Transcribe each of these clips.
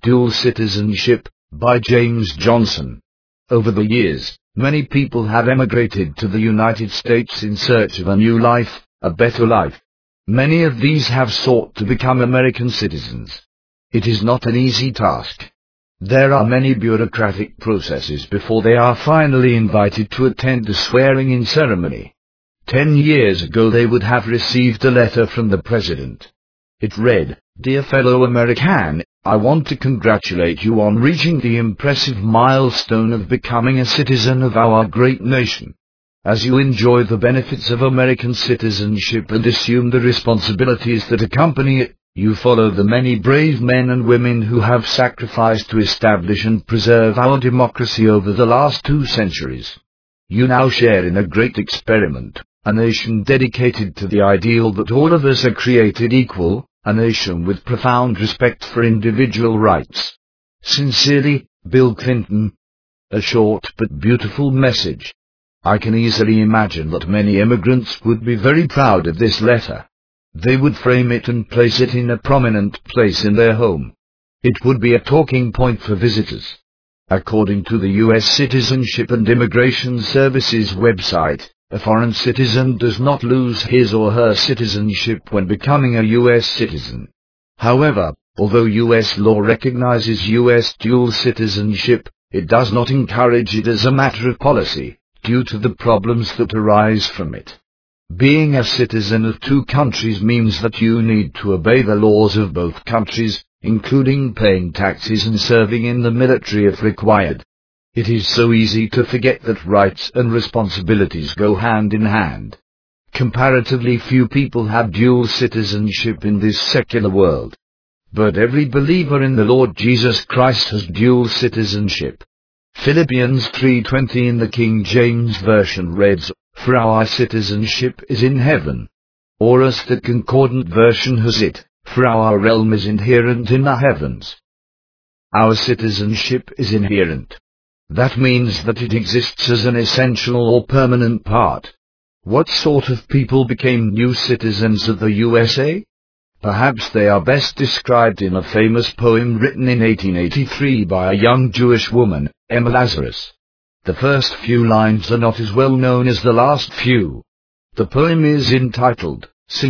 Dual Citizenship, by James Johnson. Over the years, many people have emigrated to the United States in search of a new life, a better life. Many of these have sought to become American citizens. It is not an easy task. There are many bureaucratic processes before they are finally invited to attend the swearing-in ceremony. 10 years ago they would have received a letter from the President. It read, "Dear fellow American, I want to congratulate you on reaching the impressive milestone of becoming a citizen of our great nation. As you enjoy the benefits of American citizenship and assume the responsibilities that accompany it, you follow the many brave men and women who have sacrificed to establish and preserve our democracy over the last 2 centuries. You now share in a great experiment, a nation dedicated to the ideal that all of us are created equal, a nation with profound respect for individual rights. Sincerely, Bill Clinton." A short but beautiful message. I can easily imagine that many immigrants would be very proud of this letter. They would frame it and place it in a prominent place in their home. It would be a talking point for visitors. According to the U.S. Citizenship and Immigration Services website, a foreign citizen does not lose his or her citizenship when becoming a U.S. citizen. However, although U.S. law recognizes U.S. dual citizenship, it does not encourage it as a matter of policy, due to the problems that arise from it. Being a citizen of 2 countries means that you need to obey the laws of both countries, including paying taxes and serving in the military if required. It is so easy to forget that rights and responsibilities go hand in hand. Comparatively few people have dual citizenship in this secular world. But every believer in the Lord Jesus Christ has dual citizenship. Philippians 3:20 in the King James Version reads, "For our citizenship is in heaven." Or as the Concordant Version has it, "For our realm is inherent in the heavens." Our citizenship is inherent. That means that it exists as an essential or permanent part. What sort of people became new citizens of the USA? Perhaps they are best described in a famous poem written in 1883 by a young Jewish woman, Emma Lazarus. The first few lines are not as well known as the last few. The poem is entitled, "The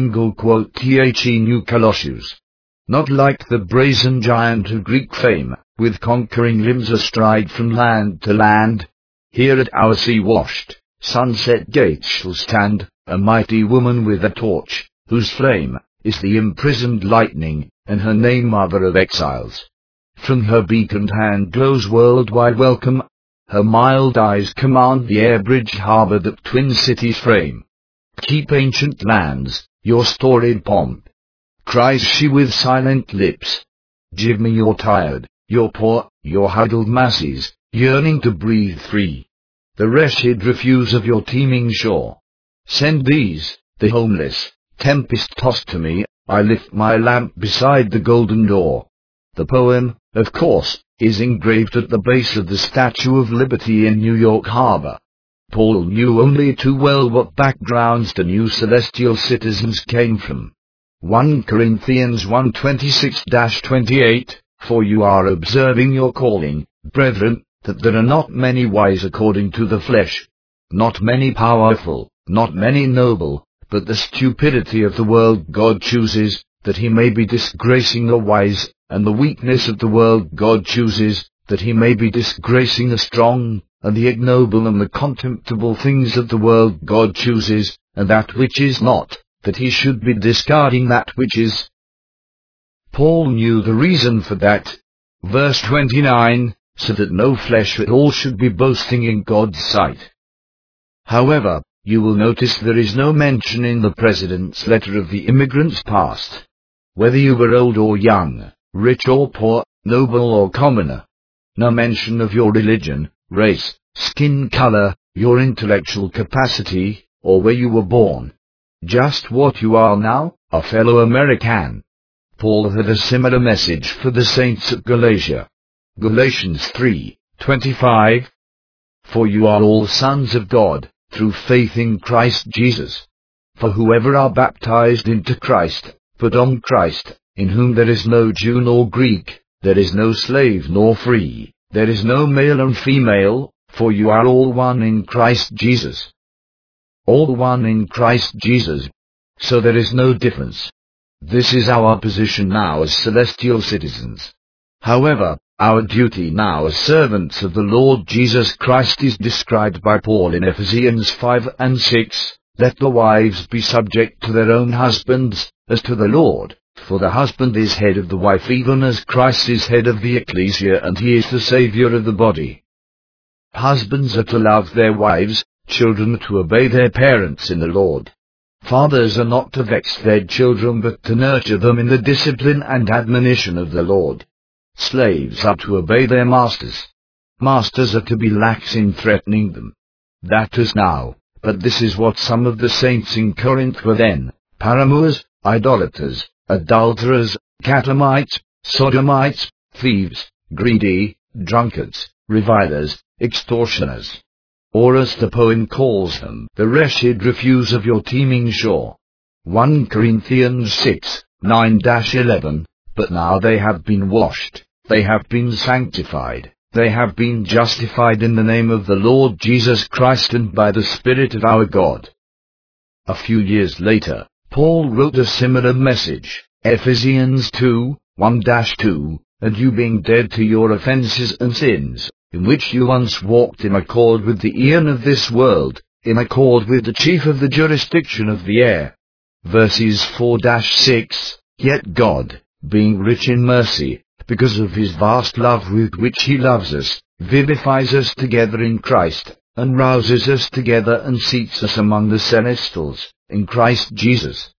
New Colossus." Not like the brazen giant of Greek fame, with conquering limbs astride from land to land. Here at our sea-washed, sunset gates shall stand, a mighty woman with a torch, whose flame is the imprisoned lightning, and her name Mother of Exiles. From her beaconed hand glows worldwide welcome. Her mild eyes command the air-bridged harbor that twin cities frame. "Keep ancient lands, your storied pomp," cries she with silent lips. "Give me your tired, your poor, your huddled masses, yearning to breathe free. The wretched refuse of your teeming shore. Send these, the homeless, tempest-tossed to me, I lift my lamp beside the golden door." The poem, of course, is engraved at the base of the Statue of Liberty in New York Harbor. Paul knew only too well what backgrounds the new celestial citizens came from. 1 Corinthians 1:26-28, "For you are observing your calling, brethren, that there are not many wise according to the flesh, not many powerful, not many noble, but the stupidity of the world God chooses, that he may be disgracing the wise, and the weakness of the world God chooses, that he may be disgracing the strong, and the ignoble and the contemptible things of the world God chooses, and that which is not, that he should be discarding that which is." Paul knew the reason for that. Verse 29, "So that no flesh at all should be boasting in God's sight." However, you will notice there is no mention in the President's letter of the immigrant's past. Whether you were old or young, rich or poor, noble or commoner. No mention of your religion, race, skin color, your intellectual capacity, or where you were born. Just what you are now, a fellow American. Paul had a similar message for the saints at Galatia. Galatians 3:25. "For you are all sons of God, through faith in Christ Jesus. For whoever are baptized into Christ, put on Christ, in whom there is no Jew nor Greek, There is no slave nor free, there is no male and female, for you are all one in Christ Jesus. All one in Christ Jesus. So there is no difference. This is our position now as celestial citizens. However, our duty now as servants of the Lord Jesus Christ is described by Paul in Ephesians 5 and 6, "Let the wives be subject to their own husbands, as to the Lord, for the husband is head of the wife even as Christ is head of the ecclesia and he is the Saviour of the body." Husbands are to love their wives, children to obey their parents in the Lord. Fathers are not to vex their children but to nurture them in the discipline and admonition of the Lord. Slaves are to obey their masters. Masters are to be lax in threatening them. That is now, but this is what some of the saints in Corinth were then: paramours, idolaters, adulterers, catamites, sodomites, thieves, greedy, drunkards, revilers, extortioners. Or as the poem calls them, the wretched refuse of your teeming shore. 1 Corinthians 6, 9-11, "But now they have been washed, they have been sanctified, they have been justified in the name of the Lord Jesus Christ and by the Spirit of our God." A few years later, Paul wrote a similar message, Ephesians 2, 1-2, "And you being dead to your offenses and sins, in which you once walked in accord with the eon of this world, in accord with the chief of the jurisdiction of the air." Verses 4-6, "Yet God, being rich in mercy, because of his vast love with which he loves us, vivifies us together in Christ, and rouses us together and seats us among the celestials, in Christ Jesus."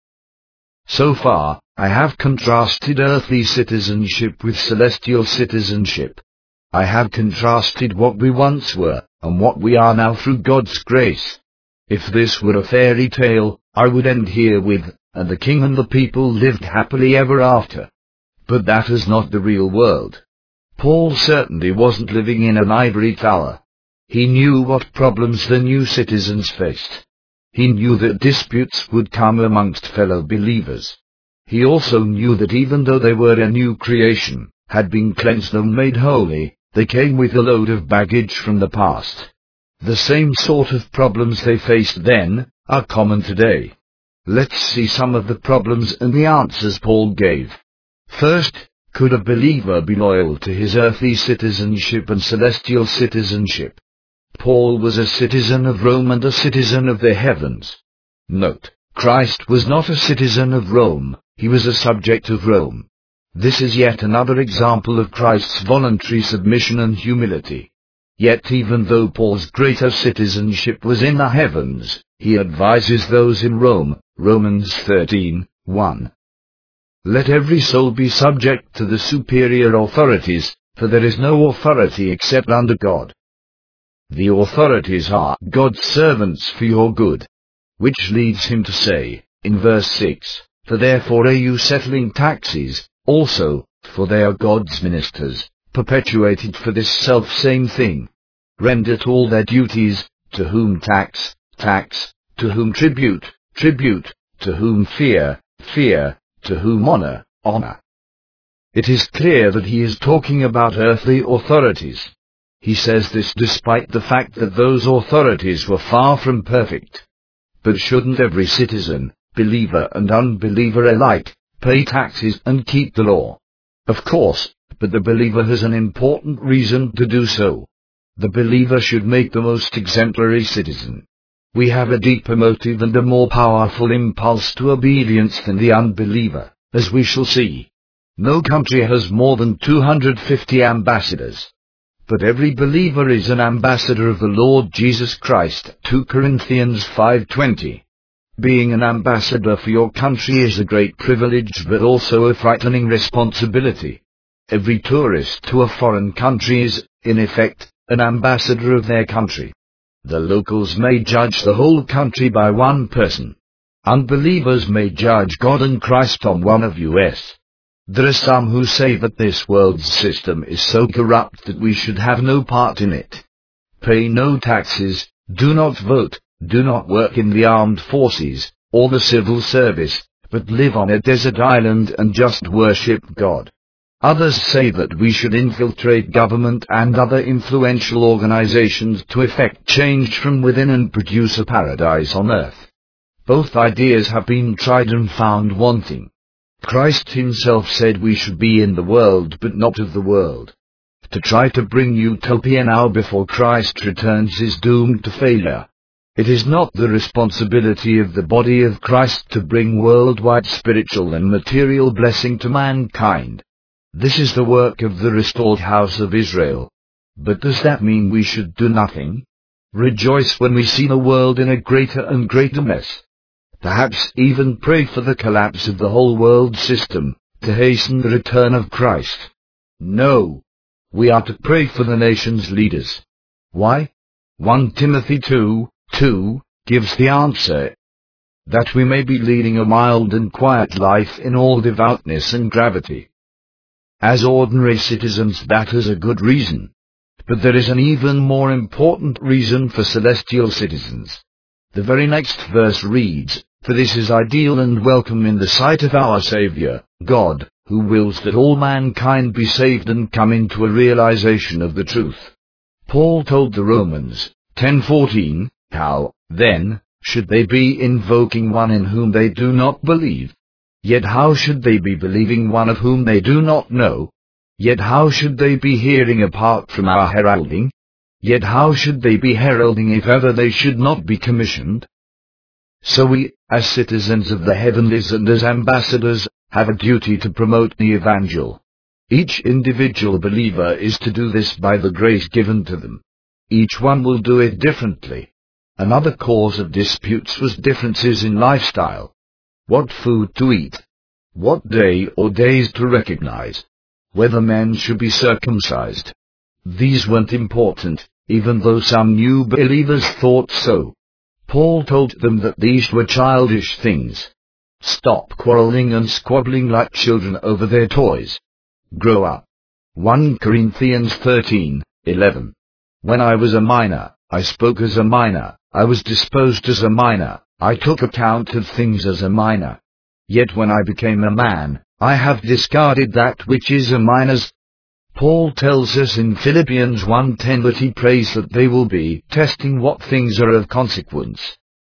So far, I have contrasted earthly citizenship with celestial citizenship. I have contrasted what we once were, and what we are now through God's grace. If this were a fairy tale, I would end here with, "And the king and the people lived happily ever after." But that is not the real world. Paul certainly wasn't living in an ivory tower. He knew what problems the new citizens faced. He knew that disputes would come amongst fellow believers. He also knew that even though they were a new creation, had been cleansed and made holy, they came with a load of baggage from the past. The same sort of problems they faced then are common today. Let's see some of the problems and the answers Paul gave. First, could a believer be loyal to his earthly citizenship and celestial citizenship? Paul was a citizen of Rome and a citizen of the heavens. Note, Christ was not a citizen of Rome, he was a subject of Rome. This is yet another example of Christ's voluntary submission and humility. Yet even though Paul's greater citizenship was in the heavens, he advises those in Rome, Romans 13, 1. "Let every soul be subject to the superior authorities, for there is no authority except under God." The authorities are God's servants for your good. Which leads him to say, in verse 6, "For therefore are you settling taxes, also, for they are God's ministers, perpetuated for this self-same thing. Render to all their duties, to whom tax, tax, to whom tribute, tribute, to whom fear, fear, to whom honor, honor." It is clear that he is talking about earthly authorities. He says this despite the fact that those authorities were far from perfect. But shouldn't every citizen, believer and unbeliever alike, pay taxes and keep the law? Of course, but the believer has an important reason to do so. The believer should make the most exemplary citizen. We have a deeper motive and a more powerful impulse to obedience than the unbeliever, as we shall see. No country has more than 250 ambassadors. But every believer is an ambassador of the Lord Jesus Christ, 2 Corinthians 5:20. Being an ambassador for your country is a great privilege but also a frightening responsibility. Every tourist to a foreign country is, in effect, an ambassador of their country. The locals may judge the whole country by one person. Unbelievers may judge God and Christ on one of us. There are some who say that this world's system is so corrupt that we should have no part in it. Pay no taxes, do not vote, do not work in the armed forces, or the civil service, but live on a desert island and just worship God. Others say that we should infiltrate government and other influential organizations to effect change from within and produce a paradise on earth. Both ideas have been tried and found wanting. Christ himself said we should be in the world but not of the world. To try to bring utopia now before Christ returns is doomed to failure. It is not the responsibility of the body of Christ to bring worldwide spiritual and material blessing to mankind. This is the work of the restored house of Israel. But does that mean we should do nothing? Rejoice when we see the world in a greater and greater mess. Perhaps even pray for the collapse of the whole world system, to hasten the return of Christ. No. We are to pray for the nation's leaders. Why? 1 Timothy 2:2 gives the answer. That we may be leading a mild and quiet life in all devoutness and gravity. As ordinary citizens, that is a good reason. But there is an even more important reason for celestial citizens. The very next verse reads, "For this is ideal and welcome in the sight of our Saviour, God, who wills that all mankind be saved and come into a realization of the truth." Paul told the Romans, 10:14, how, then, should they be invoking one in whom they do not believe? Yet how should they be believing one of whom they do not know? Yet how should they be hearing apart from our heralding? Yet how should they be heralding if ever they should not be commissioned? So we, as citizens of the heavenlies and as ambassadors, have a duty to promote the evangel. Each individual believer is to do this by the grace given to them. Each one will do it differently. Another cause of disputes was differences in lifestyle. What food to eat, what day or days to recognize, whether men should be circumcised. These weren't important, even though some new believers thought so. Paul told them that these were childish things. Stop quarreling and squabbling like children over their toys. Grow up. 1 Corinthians 13:11. When I was a minor, I spoke as a minor, I was disposed as a minor, I took account of things as a minor. Yet when I became a man, I have discarded that which is a minor's. Paul tells us in Philippians 1:10 that he prays that they will be testing what things are of consequence.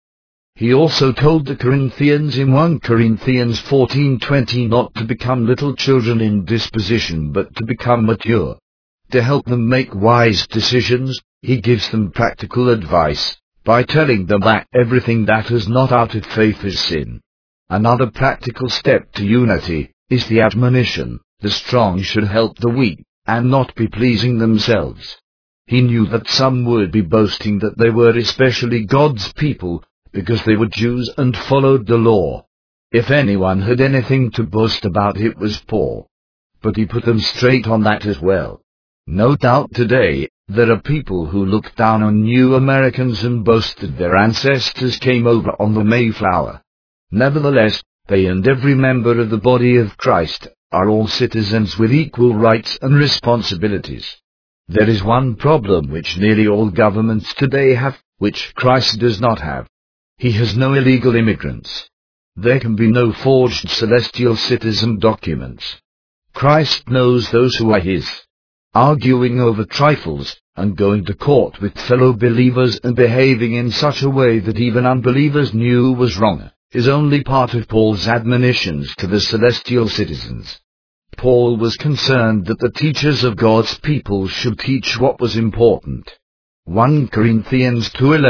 He also told the Corinthians in 1 Corinthians 14:20 not to become little children in disposition but to become mature. To help them make wise decisions, he gives them practical advice, by telling them that everything that is not out of faith is sin. Another practical step to unity is the admonition, the strong should help the weak, and not be pleasing themselves. He knew that some would be boasting that they were especially God's people, because they were Jews and followed the law. If anyone had anything to boast about, it was Paul. But he put them straight on that as well. No doubt today, there are people who look down on new Americans and boast that their ancestors came over on the Mayflower. Nevertheless, they and every member of the body of Christ are all citizens with equal rights and responsibilities. There is one problem which nearly all governments today have, which Christ does not have. He has no illegal immigrants. There can be no forged celestial citizen documents. Christ knows those who are his. Arguing over trifles, and going to court with fellow believers and behaving in such a way that even unbelievers knew was wrong, is only part of Paul's admonitions to the celestial citizens. Paul was concerned that the teachers of God's people should teach what was important. 1 Corinthians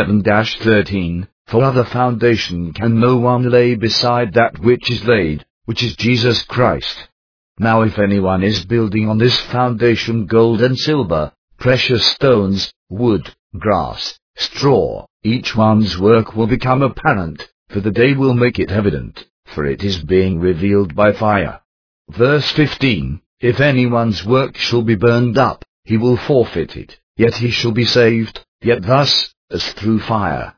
2:11-13, For other foundation can no one lay beside that which is laid, which is Jesus Christ. Now if anyone is building on this foundation gold and silver, precious stones, wood, grass, straw, each one's work will become apparent, for the day will make it evident, for it is being revealed by fire. Verse 15, If anyone's work shall be burned up, he will forfeit it, yet he shall be saved, yet thus, as through fire.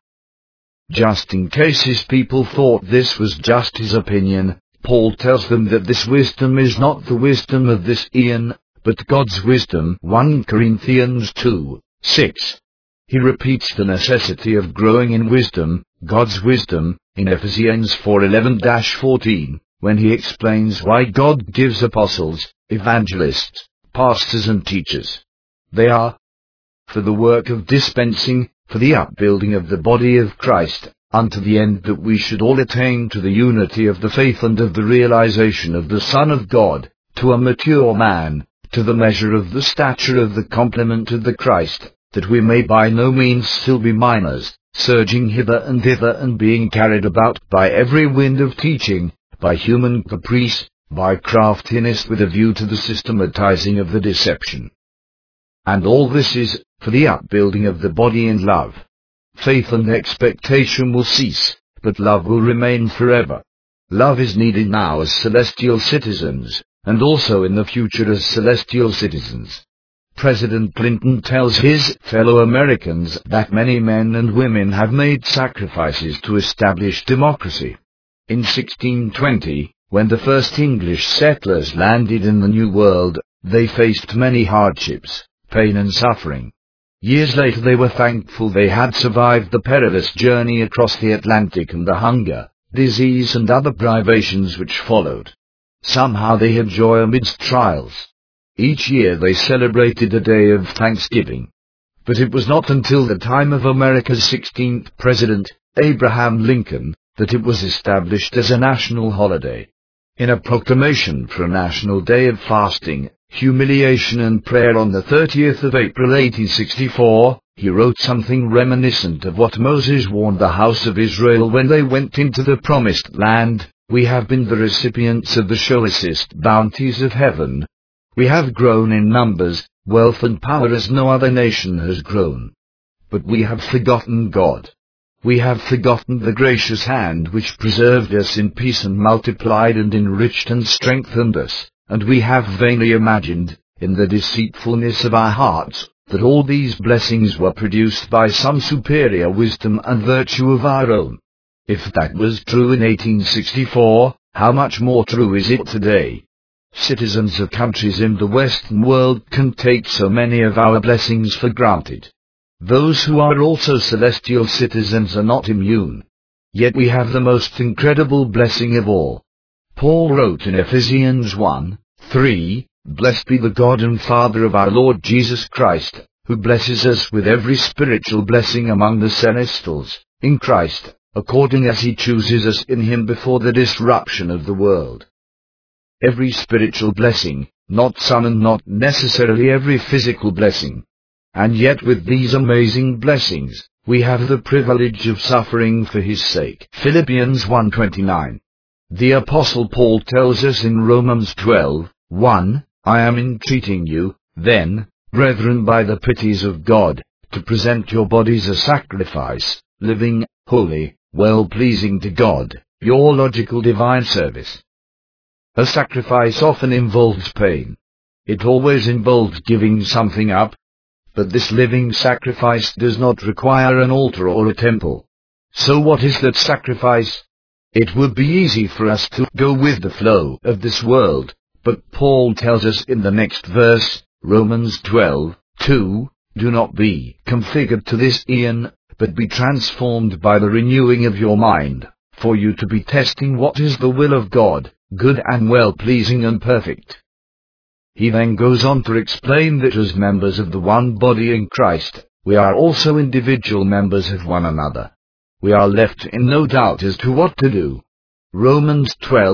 Just in case his people thought this was just his opinion, Paul tells them that this wisdom is not the wisdom of this eon, but God's wisdom. 1 Corinthians 2:6. He repeats the necessity of growing in wisdom, God's wisdom, in Ephesians 4:11-14, when he explains why God gives apostles, evangelists, pastors and teachers. They are for the work of dispensing, for the upbuilding of the body of Christ, unto the end that we should all attain to the unity of the faith and of the realization of the Son of God, to a mature man, to the measure of the stature of the complement of the Christ, that we may by no means still be minors, surging hither and thither and being carried about by every wind of teaching, by human caprice, by craftiness with a view to the systematizing of the deception. And all this is for the upbuilding of the body in love. Faith and expectation will cease, but love will remain forever. Love is needed now as celestial citizens, and also in the future as celestial citizens. President Clinton tells his fellow Americans that many men and women have made sacrifices to establish democracy. In 1620, when the first English settlers landed in the New World, they faced many hardships, pain and suffering. Years later they were thankful they had survived the perilous journey across the Atlantic and the hunger, disease and other privations which followed. Somehow they had joy amidst trials. Each year they celebrated a day of thanksgiving. But it was not until the time of America's 16th President, Abraham Lincoln, that it was established as a national holiday. In a proclamation for a national day of fasting, humiliation and prayer on the 30th of April 1864, he wrote something reminiscent of what Moses warned the house of Israel when they went into the promised land: "We have been the recipients of the choicest bounties of heaven. We have grown in numbers, wealth and power as no other nation has grown. But we have forgotten God. We have forgotten the gracious hand which preserved us in peace and multiplied and enriched and strengthened us, and we have vainly imagined, in the deceitfulness of our hearts, that all these blessings were produced by some superior wisdom and virtue of our own." If that was true in 1864, how much more true is it today? Citizens of countries in the Western world can take so many of our blessings for granted. Those who are also celestial citizens are not immune. Yet we have the most incredible blessing of all. Paul wrote in Ephesians 1:3, "Blessed be the God and Father of our Lord Jesus Christ, who blesses us with every spiritual blessing among the celestials, in Christ, according as he chooses us in him before the disruption of the world." Every spiritual blessing, not some and not necessarily every physical blessing. And yet with these amazing blessings, we have the privilege of suffering for his sake. Philippians 1:29. The Apostle Paul tells us in Romans 12:1, "I am entreating you, then, brethren, by the pities of God, to present your bodies a sacrifice, living, holy, well-pleasing to God, your logical divine service." A sacrifice often involves pain. It always involves giving something up. But this living sacrifice does not require an altar or a temple. So what is that sacrifice? It would be easy for us to go with the flow of this world, but Paul tells us in the next verse, Romans 12:2, "Do not be configured to this aeon, but be transformed by the renewing of your mind, for you to be testing what is the will of God, good and well-pleasing and perfect." He then goes on to explain that as members of the one body in Christ, we are also individual members of one another. We are left in no doubt as to what to do. Romans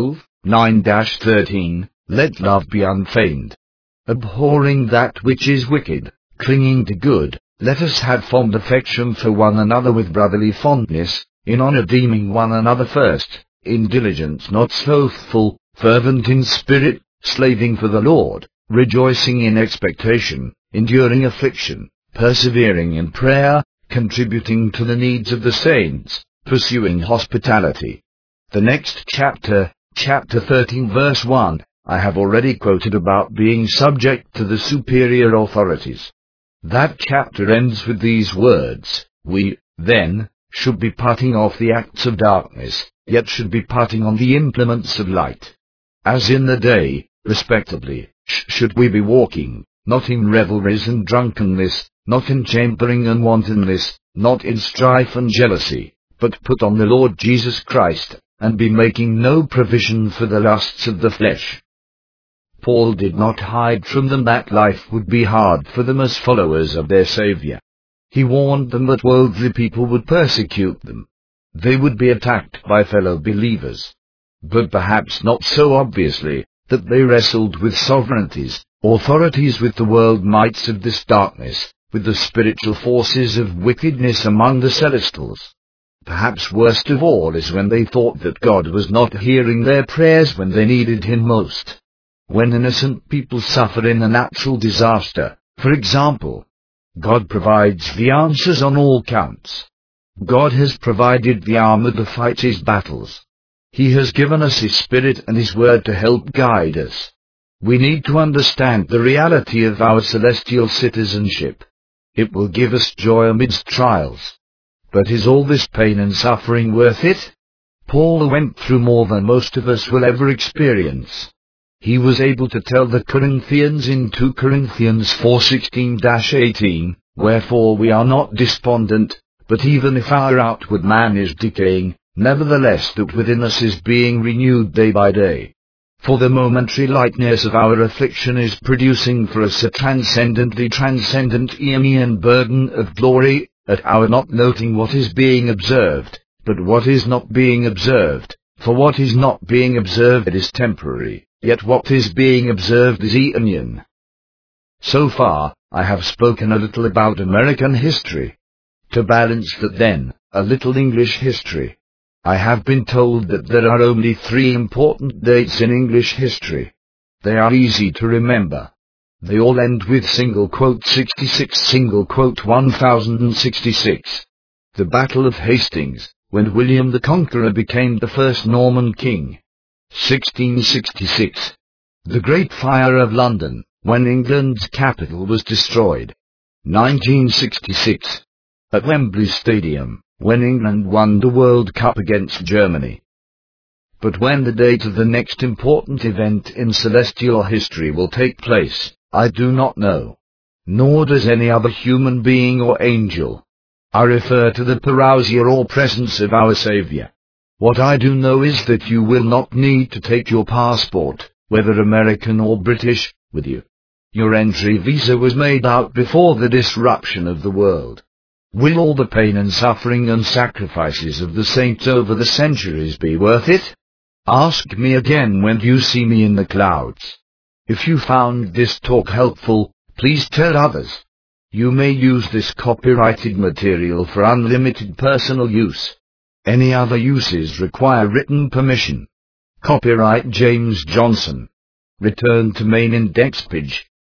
12:9-13, "Let love be unfeigned. Abhorring that which is wicked, clinging to good, let us have fond affection for one another with brotherly fondness, in honor deeming one another first, in diligence not slothful, fervent in spirit, slaving for the Lord, rejoicing in expectation, enduring affliction, persevering in prayer, contributing to the needs of the saints, pursuing hospitality." The next chapter, chapter 13 verse 1, I have already quoted about being subject to the superior authorities. That chapter ends with these words, "We, then, should be putting off the acts of darkness, yet should be putting on the implements of light. As in the day, respectively, should we be walking, not in revelries and drunkenness, not in chambering and wantonness, not in strife and jealousy, but put on the Lord Jesus Christ, and be making no provision for the lusts of the flesh. Paul did not hide from them that life would be hard for them as followers of their Savior. He warned them that worldly people would persecute them. They would be attacked by fellow believers. But perhaps not so obviously, that they wrestled with sovereignties, authorities, with the world mights of this darkness, with the spiritual forces of wickedness among the celestials. Perhaps worst of all is when they thought that God was not hearing their prayers when they needed Him most. When innocent people suffer in a natural disaster, for example, God provides the answers on all counts. God has provided the armor to fight His battles. He has given us His Spirit and His Word to help guide us. We need to understand the reality of our celestial citizenship. It will give us joy amidst trials. But is all this pain and suffering worth it? Paul went through more than most of us will ever experience. He was able to tell the Corinthians in 2 Corinthians 4:16-18, "Wherefore we are not despondent, but even if our outward man is decaying, nevertheless that within us is being renewed day by day. For the momentary lightness of our affliction is producing for us a transcendently transcendent aeonian burden of glory, at our not noting what is being observed, but what is not being observed. For what is not being observed is temporary, yet what is being observed is aeonian." So far, I have spoken a little about American history. To balance that then, a little English history. I have been told that there are only 3 important dates in English history. They are easy to remember. They all end with !66 !1066. The Battle of Hastings, when William the Conqueror became the first Norman king. 1666. The Great Fire of London, when England's capital was destroyed. 1966. At Wembley Stadium, when England won the World Cup against Germany. But when the date of the next important event in celestial history will take place, I do not know. Nor does any other human being or angel. I refer to the parousia or presence of our Savior. What I do know is that you will not need to take your passport, whether American or British, with you. Your entry visa was made out before the disruption of the world. Will all the pain and suffering and sacrifices of the saints over the centuries be worth it? Ask me again when you see me in the clouds. If you found this talk helpful, please tell others. You may use this copyrighted material for unlimited personal use. Any other uses require written permission. Copyright James Johnson. Return to main index page.